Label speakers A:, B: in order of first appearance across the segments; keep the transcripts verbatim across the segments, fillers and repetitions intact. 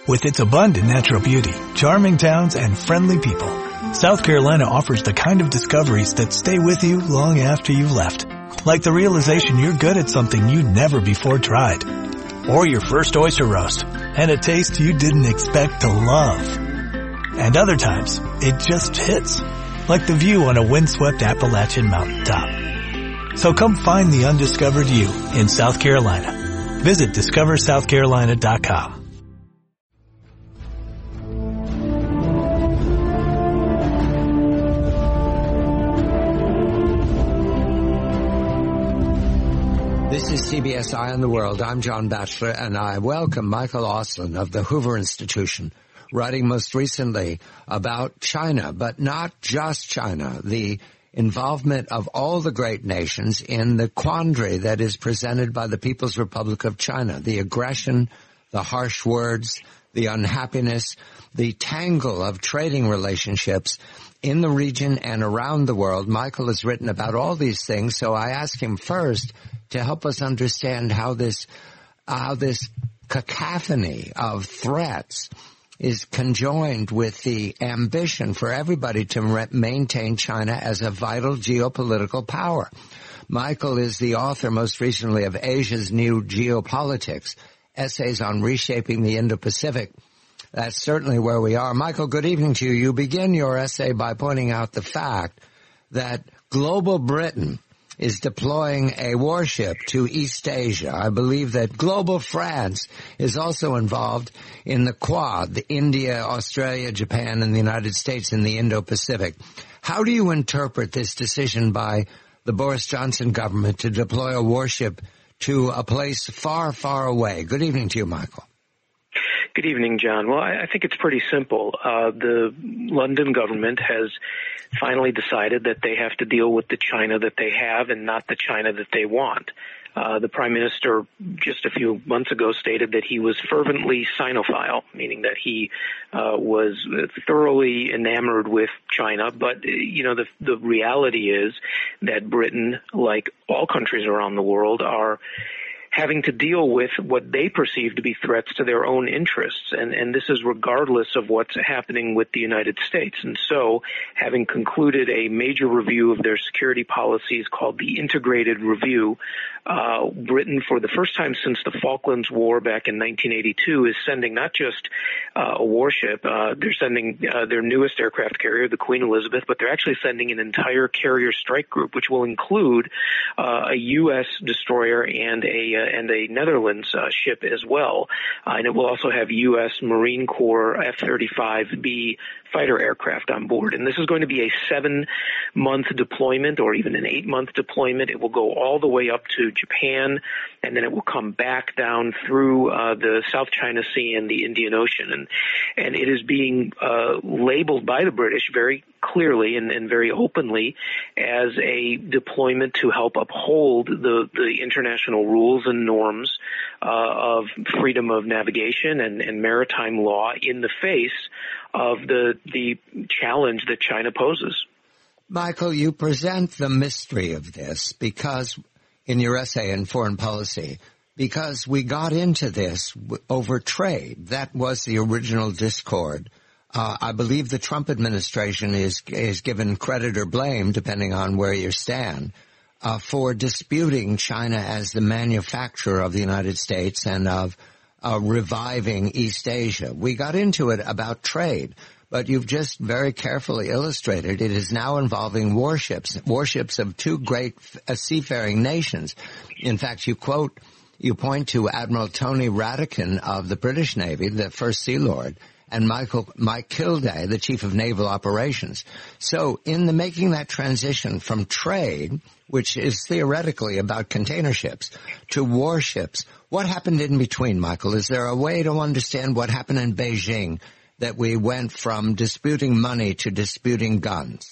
A: With its abundant natural beauty, charming towns, and friendly people, South Carolina offers the kind of discoveries that stay with you long after you've left. Like the realization you're good at something you never before tried. Or your first oyster roast, and a taste you didn't expect to love. And other times, it just hits. Like the view on a windswept Appalachian mountaintop. So come find the undiscovered you in South Carolina. Visit discover south carolina dot com.
B: This is C B S Eye on the World. I'm John Batchelor, and I welcome Michael Auslin of the Hoover Institution, writing most recently about China, but not just China, the involvement of all the great nations in the quandary that is presented by the People's Republic of China, the aggression, the harsh words, the unhappiness, the tangle of trading relationships in the region and around the world. Michael has written about all these things, so I ask him first to help us understand how this, how this cacophony of threats is conjoined with the ambition for everybody to re- maintain China as a vital geopolitical power. Michael is the author most recently of Asia's New Geopolitics, Essays on Reshaping the Indo-Pacific. That's certainly where we are. Michael, good evening to you. You begin your essay by pointing out the fact that global Britain is deploying a warship to East Asia. I believe that global France is also involved in the Quad, the India, Australia, Japan, and the United States in the Indo-Pacific. How do you interpret this decision by the Boris Johnson government to deploy a warship to a place far, far away? Good evening to you, Michael.
C: Good evening, John. Well, I think it's pretty simple. Uh, the London government has finally decided that they have to deal with the China that they have and not the China that they want. Uh, the Prime Minister just a few months ago stated that he was fervently Sinophile, meaning that he uh, was thoroughly enamored with China. But, you know, the, the reality is that Britain, like all countries around the world, are having to deal with what they perceive to be threats to their own interests. And, and this is regardless of what's happening with the United States. And so, having concluded a major review of their security policies called the Integrated Review, uh, Britain, for the first time since the Falklands War back in nineteen eighty-two, is sending not just uh, a warship, uh, they're sending uh, their newest aircraft carrier, the Queen Elizabeth, but they're actually sending an entire carrier strike group, which will include uh, a U S destroyer and a uh, and a Netherlands uh, ship as well. Uh, and it will also have U S Marine Corps F thirty-five B fighter aircraft on board. And this is going to be a seven-month deployment or even an eight-month deployment. It will go all the way up to Japan, and then it will come back down through uh, the South China Sea and the Indian Ocean. And, and it is being uh, labeled by the British very clearly and, and very openly as a deployment to help uphold the, the international rules and norms uh, of freedom of navigation and, and maritime law in the face of the the challenge that China poses.
B: Michael, you present the mystery of this because in your essay in Foreign Policy, because we got into this over trade. That was the original discord. Uh, I believe the Trump administration is is given credit or blame, depending on where you stand, uh, for disputing China as the manufacturer of the United States and of uh, reviving East Asia. We got into it about trade, but you've just very carefully illustrated it is now involving warships, warships of two great uh, seafaring nations. In fact, you quote, you point to Admiral Tony Radakin of the British Navy, the first Sea Lord, and Michael, Mike Kilday, the Chief of Naval Operations. So in the making that transition from trade, which is theoretically about container ships, to warships, what happened in between, Michael? Is there a way to understand what happened in Beijing, that we went from disputing money to disputing guns?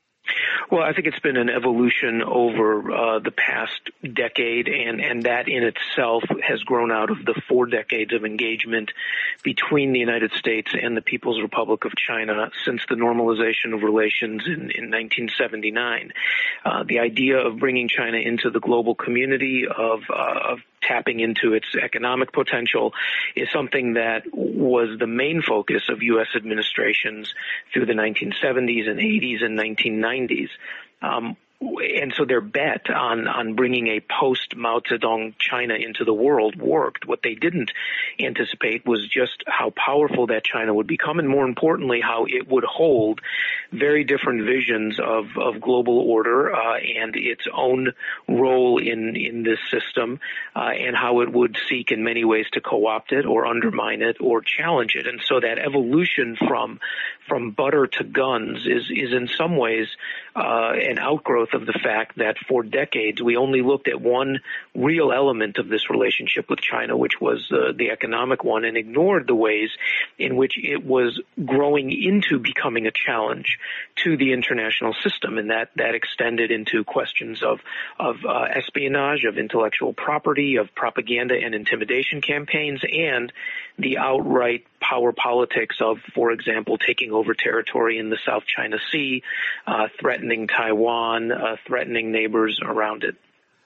C: Well, I think it's been an evolution over uh, the past decade, and, and that in itself has grown out of the four decades of engagement between the United States and the People's Republic of China since the normalization of relations in, in nineteen seventy-nine. Uh, the idea of bringing China into the global community, of, uh, of tapping into its economic potential is something that was the main focus of U S administrations through the nineteen seventies and eighties and nineteen nineties. Um, And so their bet on, on bringing a post-Mao Zedong China into the world worked. What they didn't anticipate was just how powerful that China would become, and more importantly, how it would hold very different visions of, of global order uh, and its own role in, in this system, uh, and how it would seek in many ways to co-opt it or undermine it or challenge it. And so that evolution from from butter to guns is, is in some ways uh, an outgrowth of the fact that for decades we only looked at one real element of this relationship with China, which was uh, the economic one, and ignored the ways in which it was growing into becoming a challenge to the international system. And that, that extended into questions of, of uh, espionage, of intellectual property, of propaganda and intimidation campaigns, and the outright power politics of, for example, taking over territory in the South China Sea, uh, threatening Taiwan, uh, threatening neighbors around it.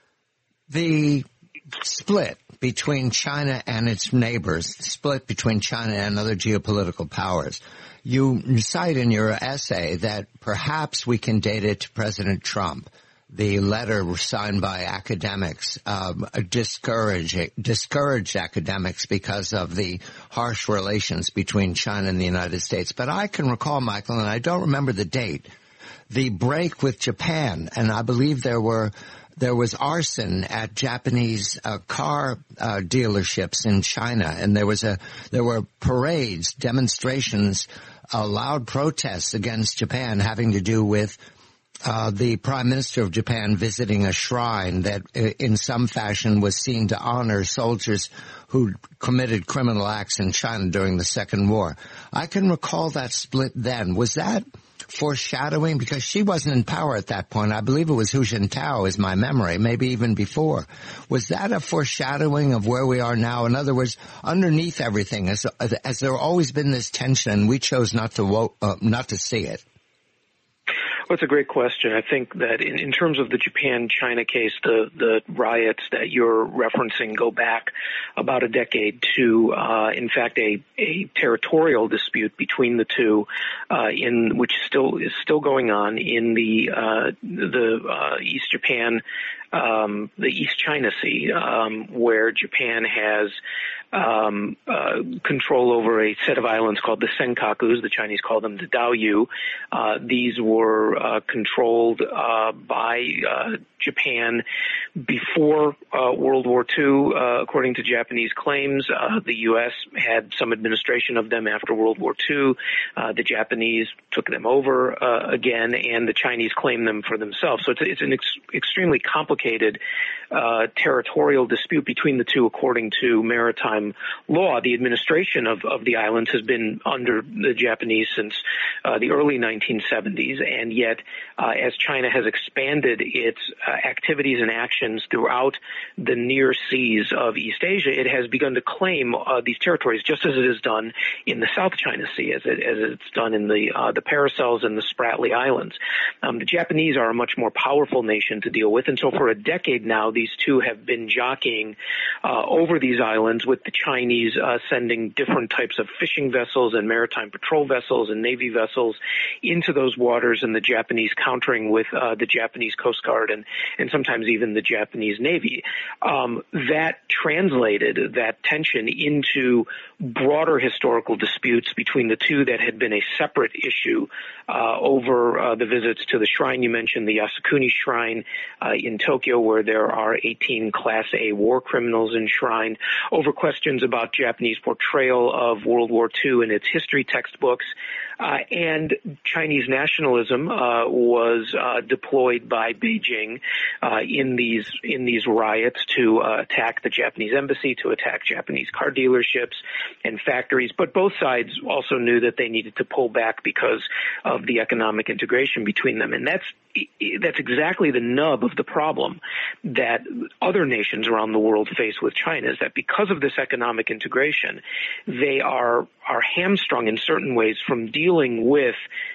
B: The split between China and its neighbors, split between China and other geopolitical powers, you cite in your essay that perhaps we can date it to President Trump. The letter signed by academics um, discouraged, discouraged academics because of the harsh relations between China and the United States. But I can recall, Michael, and I don't remember the date, the break with Japan, and I believe there were there was arson at Japanese uh, car uh, dealerships in China, and there was a there were parades, demonstrations, uh, loud protests against Japan having to do with Uh, the Prime Minister of Japan visiting a shrine that uh, in some fashion was seen to honor soldiers who committed criminal acts in China during the Second War. I can recall that split then. Was that foreshadowing? Because she wasn't in power at that point. I believe it was Hu Jintao is my memory, maybe even before. Was that a foreshadowing of where we are now? In other words, underneath everything, has, has there always been this tension and we chose not to, wo- uh, not to see it?
C: Well, it's a great question. I think that in, in terms of the Japan-China case, the, the riots that you're referencing go back about a decade to, uh, in fact, a, a territorial dispute between the two, uh, in which still is still going on in the uh, the uh, East Japan, um, the East China Sea, um, where Japan has Um, uh, control over a set of islands called the Senkakus. The Chinese call them the Diaoyu. Uh, these were uh, controlled uh, by uh, Japan before uh, World War Two, uh, according to Japanese claims. Uh, the U S had some administration of them after World War Two. Uh, the Japanese took them over uh, again, and the Chinese claimed them for themselves. So it's, it's an ex- extremely complicated uh, territorial dispute between the two, according to maritime law. The administration of, of the islands has been under the Japanese since uh, the early nineteen seventies, and yet uh, as China has expanded its uh, activities and actions throughout the near seas of East Asia, it has begun to claim uh, these territories, just as it has done in the South China Sea, as, it, as it's done in the uh, the Paracels and the Spratly Islands. Um, the Japanese are a much more powerful nation to deal with, and so for a decade now, these two have been jockeying uh, over these islands, with the Chinese uh, sending different types of fishing vessels and maritime patrol vessels and Navy vessels into those waters, and the Japanese countering with uh, the Japanese Coast Guard and, and sometimes even the Japanese Navy. Um, that translated that tension into broader historical disputes between the two that had been a separate issue uh, over uh, the visits to the shrine you mentioned, the Yasukuni Shrine uh, in Tokyo, where there are eighteen Class A war criminals enshrined, over questions about Japanese portrayal of World War Two in its history textbooks. Uh, and Chinese nationalism uh, was uh, deployed by Beijing uh, in these in these riots to uh, attack the Japanese embassy, to attack Japanese car dealerships and factories. But both sides also knew that they needed to pull back because of the economic integration between them. And that's that's exactly the nub of the problem that other nations around the world face with China, is that because of this economic integration, they are are hamstrung in certain ways from dealing with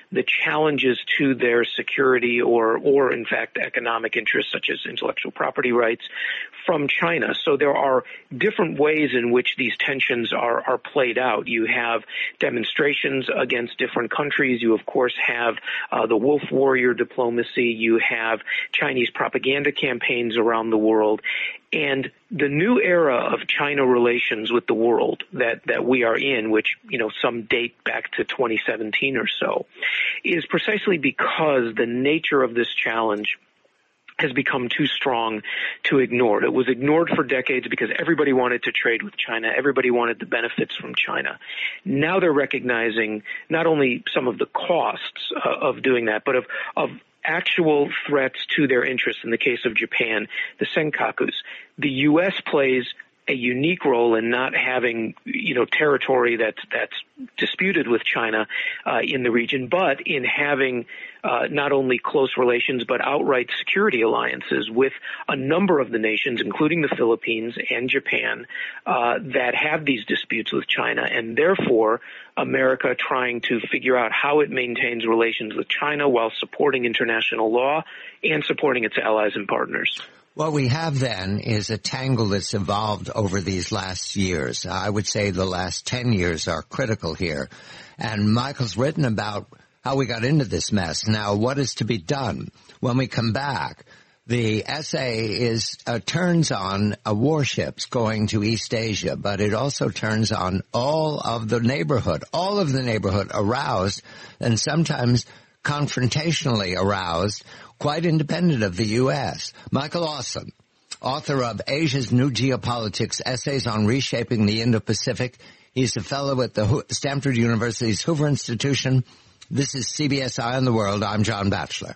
C: the challenges to their security or, or in fact, economic interests such as intellectual property rights from China. So there are different ways in which these tensions are, are played out. You have demonstrations against different countries. You, of course, have uh, the wolf warrior diplomacy. You have Chinese propaganda campaigns around the world. And the new era of China relations with the world that, that we are in, which, you know, some date back to twenty seventeen or so, is precisely because the nature of this challenge has become too strong to ignore. It was ignored for decades because everybody wanted to trade with China. Everybody wanted the benefits from China. Now they're recognizing not only some of the costs uh, of doing that, but of, of actual threats to their interests. In the case of Japan, the Senkakus. The U S plays a unique role in not having, you know, territory that's that's disputed with China uh, in the region, but in having uh, not only close relations but outright security alliances with a number of the nations, including the Philippines and Japan, uh, that have these disputes with China, and therefore America trying to figure out how it maintains relations with China while supporting international law and supporting its allies and partners.
B: What we have then is a tangle that's evolved over these last years. I would say the last ten years are critical here. And Michael's written about how we got into this mess. Now, what is to be done? When we come back, the essay is uh, turns on uh, warships going to East Asia, but it also turns on all of the neighborhood, all of the neighborhood aroused and sometimes confrontationally aroused, quite independent of the U S. Michael Auslin, author of Asia's New Geopolitics, Essays on Reshaping the Indo-Pacific. He's a fellow at the Stanford University's Hoover Institution. This is C B S Eye on the World. I'm John Batchelor.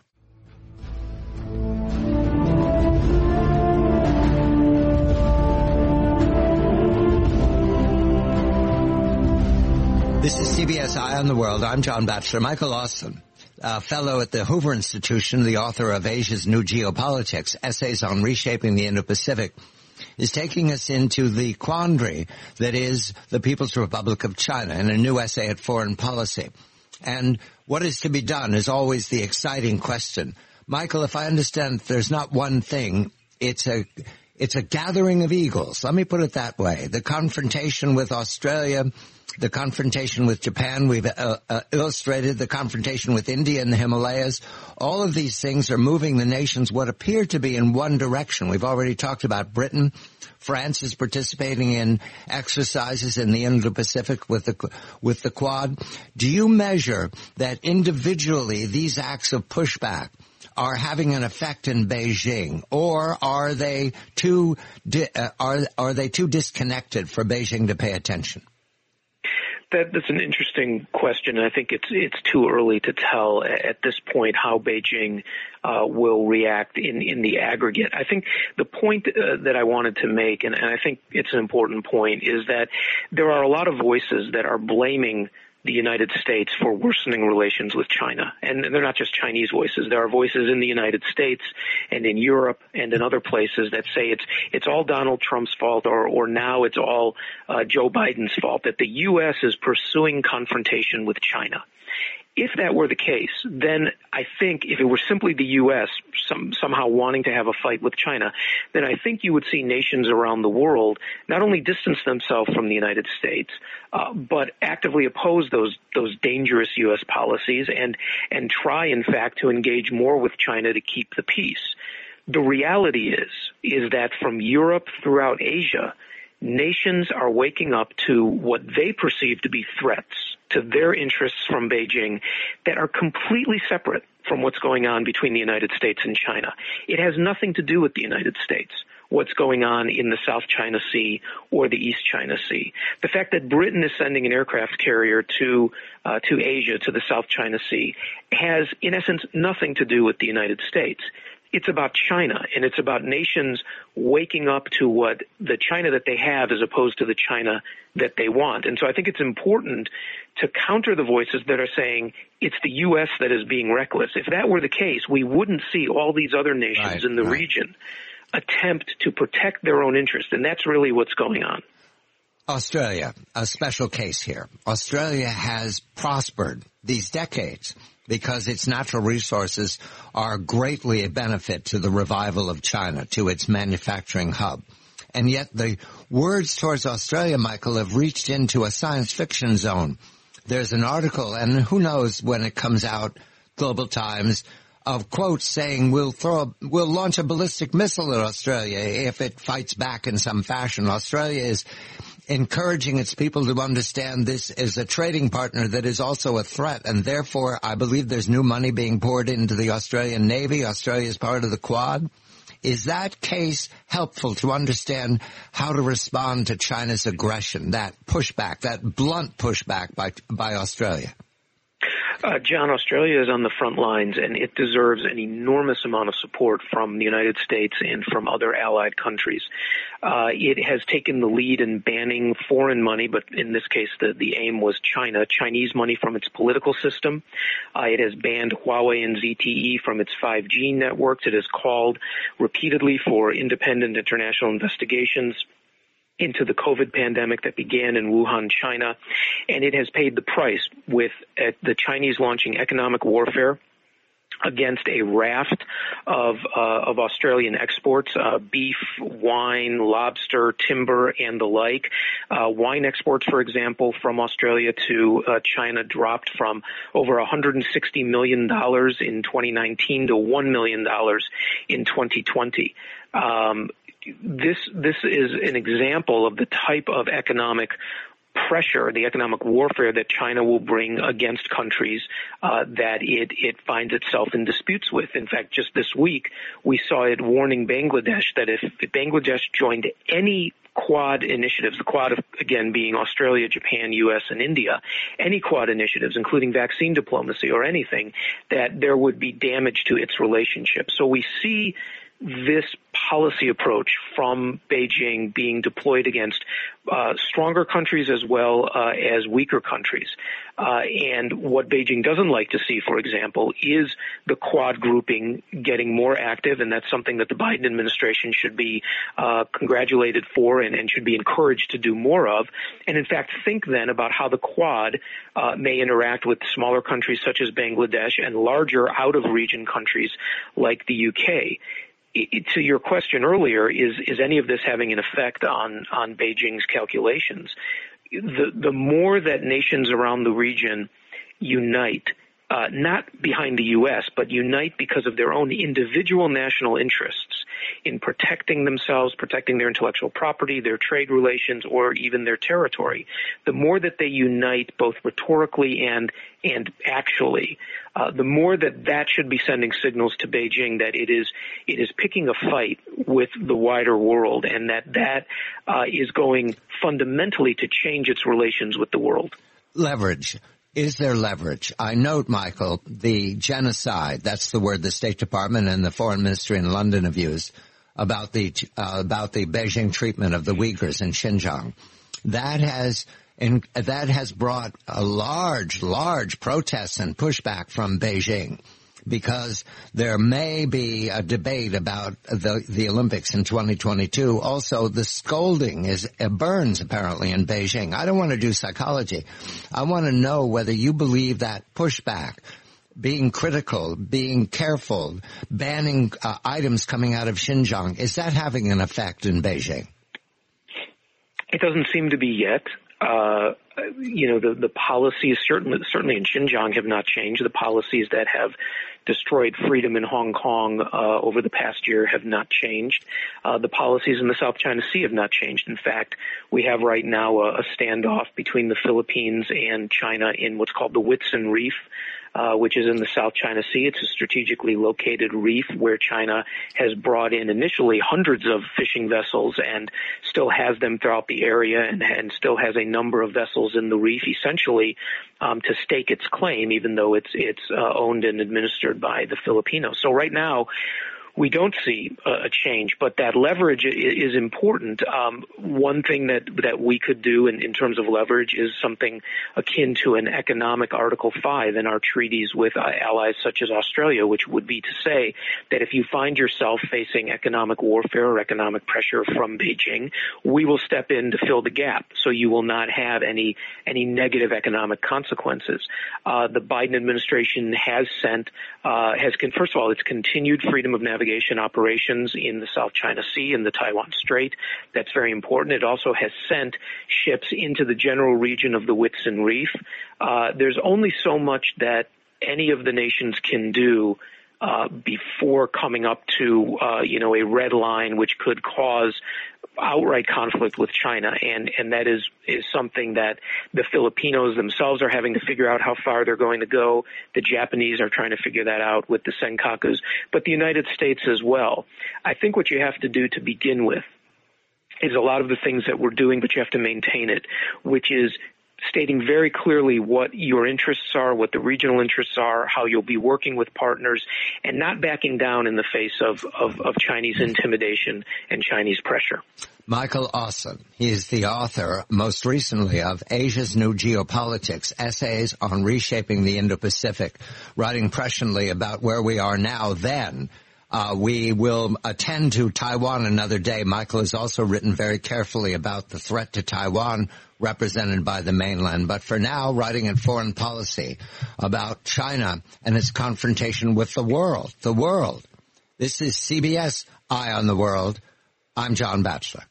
B: This is C B S Eye on the World. I'm John Batchelor. Michael Auslin, a fellow at the Hoover Institution, the author of Asia's New Geopolitics, Essays on Reshaping the Indo-Pacific, is taking us into the quandary that is the People's Republic of China in a new essay at Foreign Policy. And what is to be done is always the exciting question. Michael, if I understand, there's not one thing. It's a it's a gathering of eagles. Let me put it that way. The confrontation with Australia, the confrontation with Japan, we've uh, uh, illustrated the confrontation with India in the Himalayas. All of these things are moving the nations what appear to be in one direction. We've already talked about Britain. France is participating in exercises in the Indo-Pacific with the with the Quad. Do you measure that individually these acts of pushback are having an effect in Beijing, or are they too di- uh, are are they too disconnected for Beijing to pay attention?
C: That, that's an interesting question, and I think it's it's too early to tell at this point how Beijing uh, will react in, in the aggregate. I think the point uh, that I wanted to make, and, and I think it's an important point, is that there are a lot of voices that are blaming the United States for worsening relations with China. And they're not just Chinese voices. There are voices in the United States and in Europe and in other places that say it's it's all Donald Trump's fault, or, or now it's all uh, Joe Biden's fault, that the U S is pursuing confrontation with China. If that were the case, then I think if it were simply the U S some, somehow wanting to have a fight with China, then I think you would see nations around the world not only distance themselves from the United States, uh, but actively oppose those those dangerous U S policies and and try, in fact, to engage more with China to keep the peace. The reality is is that from Europe throughout Asia, nations are waking up to what they perceive to be threats to their interests from Beijing that are completely separate from what's going on between the United States and China. It has nothing to do with the United States, what's going on in the South China Sea or the East China Sea. The fact that Britain is sending an aircraft carrier to uh, to Asia, to the South China Sea, has, in essence, nothing to do with the United States. It's about China, and it's about nations waking up to what the China that they have as opposed to the China that they want. And so I think it's important to counter the voices that are saying it's the U S that is being reckless. If that were the case, we wouldn't see all these other nations right, in the right. region attempt to protect their own interests, and that's really what's going on.
B: Australia, a special case here. Australia has prospered these decades because its natural resources are greatly a benefit to the revival of China, to its manufacturing hub. And yet the words towards Australia, Michael, have reached into a science fiction zone. There's an article, and who knows when it comes out, Global Times, of quotes saying we'll throw, a, we'll launch a ballistic missile at Australia if it fights back in some fashion. Australia is encouraging its people to understand this is a trading partner that is also a threat, and therefore I believe there's new money being poured into the Australian Navy. Australia is part of the Quad. Is that case helpful to understand how to respond to China's aggression, that pushback, that blunt pushback by by Australia?
C: Uh, John, Australia is on the front lines, and it deserves an enormous amount of support from the United States and from other allied countries. Uh, it has taken the lead in banning foreign money, but in this case, the, the aim was China, Chinese money from its political system. Uh, it has banned Huawei and Z T E from its five G networks. It has called repeatedly for independent international investigations into the COVID pandemic that began in Wuhan, China, and it has paid the price with uh, the Chinese launching economic warfare against a raft of uh, of Australian exports, uh, beef, wine, lobster, timber, and the like. Uh, wine exports, for example, from Australia to uh, China dropped from over one hundred sixty million dollars in twenty nineteen to one million dollars in twenty twenty. Um, This this is an example of the type of economic pressure, the economic warfare that China will bring against countries uh, that it, it finds itself in disputes with. In fact, just this week, we saw it warning Bangladesh that if, if Bangladesh joined any Quad initiatives, the Quad, again, being Australia, Japan, U S, and India, any Quad initiatives, including vaccine diplomacy or anything, that there would be damage to its relationship. So we see this policy approach from Beijing being deployed against uh, stronger countries as well uh, as weaker countries. Uh, and what Beijing doesn't like to see, for example, is the Quad grouping getting more active, and that's something that the Biden administration should be uh, congratulated for and, and should be encouraged to do more of. And in fact, think then about how the Quad uh, may interact with smaller countries such as Bangladesh and larger out-of-region countries like the U K. It, to your question earlier, is is any of this having an effect on, on Beijing's calculations? The the more that nations around the region unite, uh, not behind the U S, but unite because of their own individual national interests in protecting themselves, protecting their intellectual property, their trade relations, or even their territory, the more that they unite both rhetorically and and actually, uh, the more that that should be sending signals to Beijing that it is it is picking a fight with the wider world, and that that uh, is going fundamentally to change its relations with the world.
B: Leverage. Is there leverage? I note, Michael, the genocide, that's the word the State Department and the Foreign Ministry in London have used about the uh, about the Beijing treatment of the Uyghurs in Xinjiang. That has and that has brought a large, large protests and pushback from Beijing, because there may be a debate about the, the Olympics in twenty twenty-two. Also, the scolding is uh, burns apparently in Beijing. I don't want to do psychology. I want to know whether you believe that pushback, being critical, being careful, banning uh, items coming out of Xinjiang, is that having an effect in Beijing?
C: It doesn't seem to be yet. Uh, you know, the, the policies certainly, certainly in Xinjiang have not changed. The policies that have destroyed freedom in Hong Kong uh, over the past year have not changed. Uh, the policies in the South China Sea have not changed. In fact, we have right now a, a standoff between the Philippines and China in what's called the Whitsun Reef, Uh, which is in the South China Sea. It's a strategically located reef where China has brought in initially hundreds of fishing vessels and still has them throughout the area, and, and still has a number of vessels in the reef, essentially um, to stake its claim, even though it's it's uh, owned and administered by the Filipinos. So right now, we don't see a change. But that leverage is important. Um, one thing that, that we could do in, in terms of leverage is something akin to an economic Article five in our treaties with uh, allies such as Australia, which would be to say that if you find yourself facing economic warfare or economic pressure from Beijing, we will step in to fill the gap so you will not have any any negative economic consequences. Uh, the Biden administration has sent, uh, has, con- first of all, it's continued freedom of navigation operations in the South China Sea and the Taiwan Strait. That's very important. It also has sent ships into the general region of the Whitsun Reef. Uh, there's only so much that any of the nations can do uh, before coming up to, uh, you know, a red line which could cause outright conflict with China, and and that is is something that the Filipinos themselves are having to figure out how far they're going to go. The Japanese are trying to figure that out with the Senkakus, but the United States as well. I think what you have to do to begin with is a lot of the things that we're doing, but you have to maintain it, which is stating very clearly what your interests are, what the regional interests are, how you'll be working with partners, and not backing down in the face of, of, of Chinese intimidation and Chinese pressure.
B: Michael Auslin, he is the author, most recently, of Asia's New Geopolitics, Essays on Reshaping the Indo-Pacific, writing presciently about where we are now, then. Uh, we will attend to Taiwan another day. Michael has also written very carefully about the threat to Taiwan represented by the mainland. But for now, writing in Foreign Policy about China and its confrontation with the world. The world. This is C B S Eye on the World. I'm John Batchelor.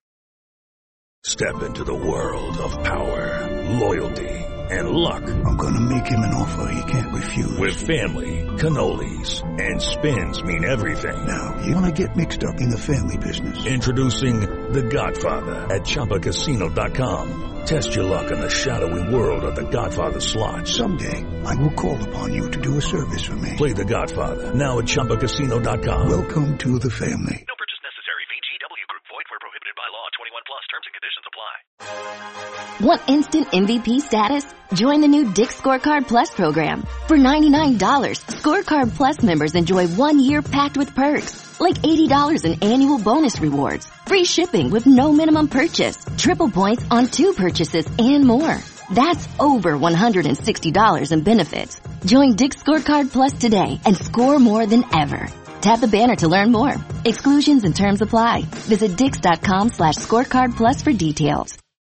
D: Step into the world of power, loyalty, and luck.
E: I'm going to make him an offer he can't refuse.
D: With family, cannolis, and spins mean everything.
E: Now, you want to get mixed up in the family business.
D: Introducing The Godfather at Chumba Casino dot com. Test your luck in the shadowy world of The Godfather slot.
E: Someday, I will call upon you to do a service for me.
D: Play The Godfather now at Chumba Casino dot com.
E: Welcome to the family.
F: No purchase necessary. V G W Group. Void where prohibited by law. twenty-one plus. Terms and conditions apply.
G: Want instant M V P status? Join the new Dick's Scorecard Plus program. For ninety-nine dollars, Scorecard Plus members enjoy one year packed with perks, like eighty dollars in annual bonus rewards, free shipping with no minimum purchase, triple points on two purchases, and more. That's over one hundred sixty dollars in benefits. Join Dick's Scorecard Plus today and score more than ever. Tap the banner to learn more. Exclusions and terms apply. Visit Dix dot com slash scorecard plus for details.